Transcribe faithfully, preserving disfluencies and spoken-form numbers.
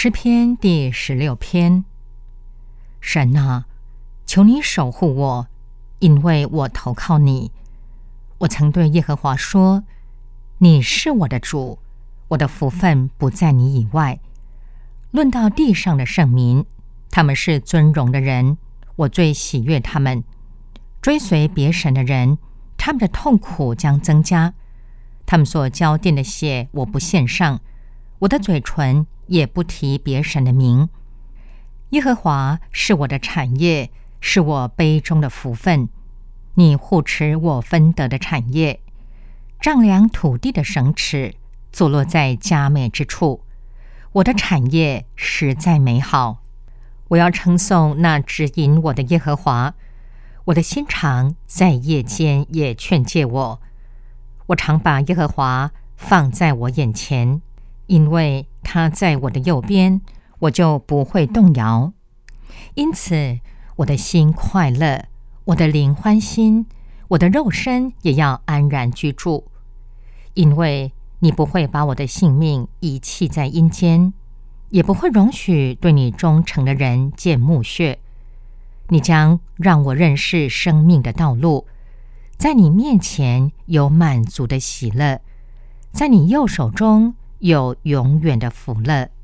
诗篇第十六篇。神啊，求你守护我，因为我投靠你。我曾对耶和华说，你是我的主，我的福分不在你以外。论到地上的圣民，他们是尊荣的人，我最喜悦他们。追随别神的人，他们的痛苦将增加。他们所浇奠的血，我不献上，我的嘴唇也不提别神的名。耶和华是我的产业，是我杯中的福分。你护持我分得的产业，丈量土地的绳尺，坐落在佳美之处。我的产业实在美好，我要称颂那指引我的耶和华。我的心肠在夜间也劝诫我，我常把耶和华放在我眼前，因为他在我的右边，我就不会动摇。因此我的心快乐，我的灵欢欣，我的肉身也要安然居住。因为你不会把我的性命遗弃在阴间，也不会容许对你忠诚的人见墓穴。你将让我认识生命的道路，在你面前有满足的喜乐，在你右手中有永远的福乐。